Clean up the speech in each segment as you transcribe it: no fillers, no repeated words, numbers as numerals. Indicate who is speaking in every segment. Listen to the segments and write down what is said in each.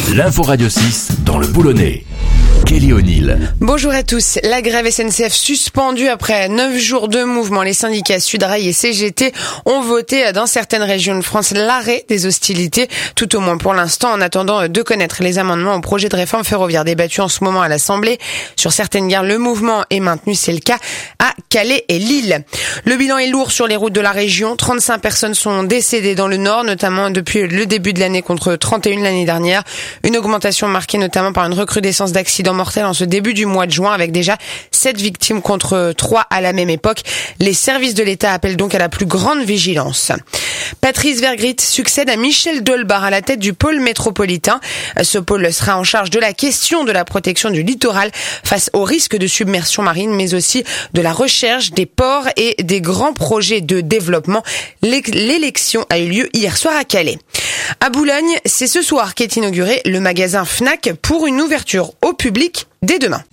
Speaker 1: L'info Radio 6 dans le Boulonnais. Kelly O'Neill.
Speaker 2: Bonjour à tous. La grève SNCF suspendue après 9 jours de mouvement. Les syndicats Sudrail et CGT ont voté dans certaines régions de France l'arrêt des hostilités, tout au moins pour l'instant, en attendant de connaître les amendements au projet de réforme ferroviaire débattu en ce moment à l'Assemblée. Sur certaines gares, le mouvement est maintenu. C'est le cas à Calais et Lille. Le bilan est lourd sur les routes de la région. 35 personnes sont décédées dans le Nord, notamment depuis le début de l'année contre 31 l'année dernière. Une augmentation marquée notamment par une recrudescence d'accidents mortels en ce début du mois de juin, avec déjà 7 victimes contre 3 à la même époque. Les services de l'État appellent donc à la plus grande vigilance. Patrice Vergrit succède à Michel Delbar à la tête du pôle métropolitain. Ce pôle sera en charge de la question de la protection du littoral face aux risques de submersion marine, mais aussi de la recherche des ports et des grands projets de développement. L'élection a eu lieu hier soir à Calais. À Boulogne, c'est ce soir qu'est inauguré le magasin Fnac pour une ouverture au public dès demain.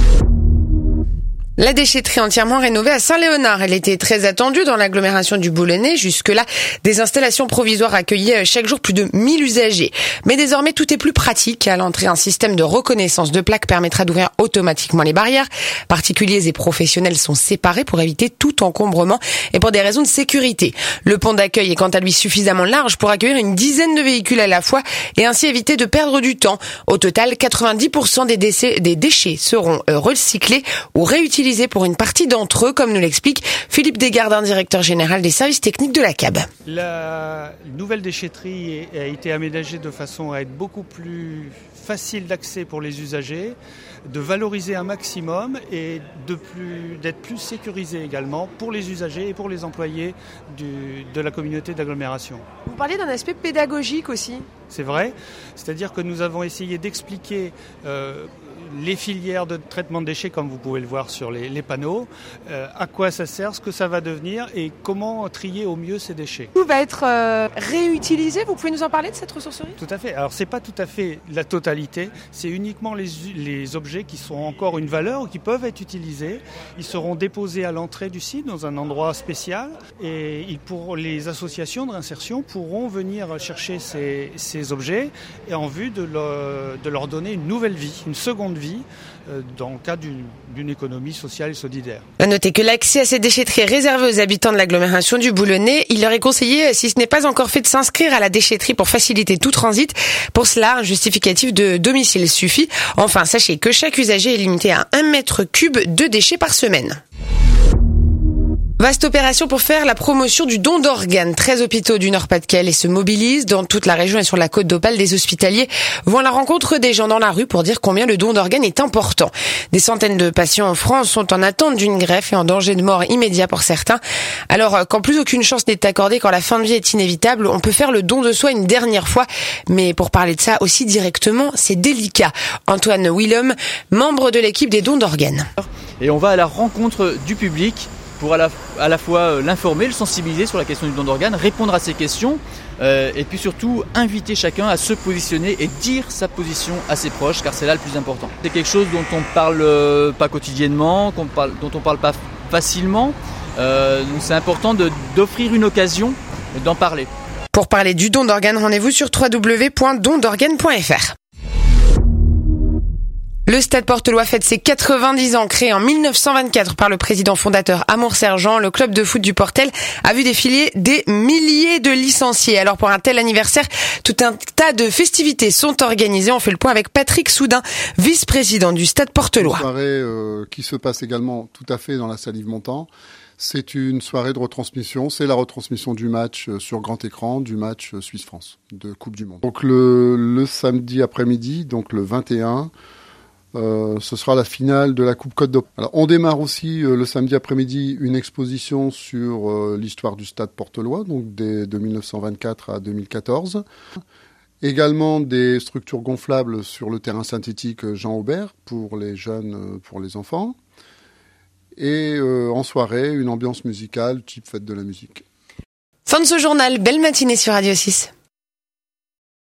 Speaker 2: La déchetterie entièrement rénovée à Saint-Léonard. Elle était très attendue dans l'agglomération du Boulonnais. Jusque-là, des installations provisoires accueillaient chaque jour plus de 1000 usagers. Mais désormais, tout est plus pratique. À l'entrée, un système de reconnaissance de plaques permettra d'ouvrir automatiquement les barrières. Particuliers et professionnels sont séparés pour éviter tout encombrement et pour des raisons de sécurité. Le pont d'accueil est quant à lui suffisamment large pour accueillir une dizaine de véhicules à la fois et ainsi éviter de perdre du temps. Au total, 90% des déchets seront recyclés ou réutilisés pour une partie d'entre eux, comme nous l'explique Philippe Desgardins, directeur général des services techniques de la CAB.
Speaker 3: La nouvelle déchetterie a été aménagée de façon à être beaucoup plus facile d'accès pour les usagers, de valoriser un maximum et d'être plus sécurisée également pour les usagers et pour les employés de la communauté d'agglomération.
Speaker 2: Vous parlez d'un aspect pédagogique aussi.
Speaker 3: C'est vrai, c'est-à-dire que nous avons essayé d'expliquer les filières de traitement de déchets, comme vous pouvez le voir sur les panneaux, à quoi ça sert, ce que ça va devenir et comment trier au mieux ces déchets.
Speaker 2: Tout va être réutilisé, vous pouvez nous en parler de cette ressourcerie ?
Speaker 3: Tout à fait, alors c'est pas tout à fait la totalité, c'est uniquement les objets qui sont encore une valeur ou qui peuvent être utilisés. Ils seront déposés à l'entrée du site dans un endroit spécial et les associations de réinsertion pourront venir chercher ces objets et en vue de leur donner une nouvelle vie, une seconde vie dans le cadre d'une économie sociale et solidaire.
Speaker 2: À noter que l'accès à ces déchetteries est réservé aux habitants de l'agglomération du Boulonnais. Il leur est conseillé, si ce n'est pas encore fait, de s'inscrire à la déchetterie pour faciliter tout transit. Pour cela, un justificatif de domicile suffit. Enfin, sachez que chaque usager est limité à 1 mètre cube de déchets par semaine. Vaste opération pour faire la promotion du don d'organes. 13 hôpitaux du Nord-Pas-de-Calais se mobilisent. Dans toute la région et sur la côte d'Opale, des hospitaliers vont à la rencontre des gens dans la rue pour dire combien le don d'organes est important. Des centaines de patients en France sont en attente d'une greffe et en danger de mort immédiat pour certains. Alors, quand plus aucune chance n'est accordée, quand la fin de vie est inévitable, on peut faire le don de soi une dernière fois. Mais pour parler de ça aussi directement, c'est délicat. Antoine Willem, membre de l'équipe des dons d'organes.
Speaker 4: Et on va à la rencontre du public pour à la fois l'informer, le sensibiliser sur la question du don d'organes, répondre à ses questions et puis surtout inviter chacun à se positionner et dire sa position à ses proches, car c'est là le plus important. C'est quelque chose dont on parle pas quotidiennement, dont on parle pas facilement, donc c'est important d'offrir une occasion d'en parler.
Speaker 2: Pour parler du don d'organes, rendez-vous sur www.dondorganes.fr. Le Stade Portelois fête ses 90 ans. Créé en 1924 par le président fondateur Amour Sergent, le club de foot du Portel a vu défiler des milliers de licenciés. Alors pour un tel anniversaire, tout un tas de festivités sont organisées. On fait le point avec Patrick Soudin, vice-président du Stade Portelois.
Speaker 5: Une soirée qui se passe également tout à fait dans la salle Yves Montand. C'est une soirée de retransmission, c'est la retransmission du match sur grand écran, du match Suisse-France de Coupe du Monde. Donc le samedi après-midi, donc le 21, ce sera la finale de la Coupe Côte d'Opale. Alors, on démarre aussi le samedi après-midi une exposition sur l'histoire du Stade Portelois, donc de 1924 à 2014. Également des structures gonflables sur le terrain synthétique Jean Aubert pour les jeunes, pour les enfants. Et en soirée, une ambiance musicale type fête de la musique.
Speaker 2: Fin de ce journal, belle matinée sur Radio 6.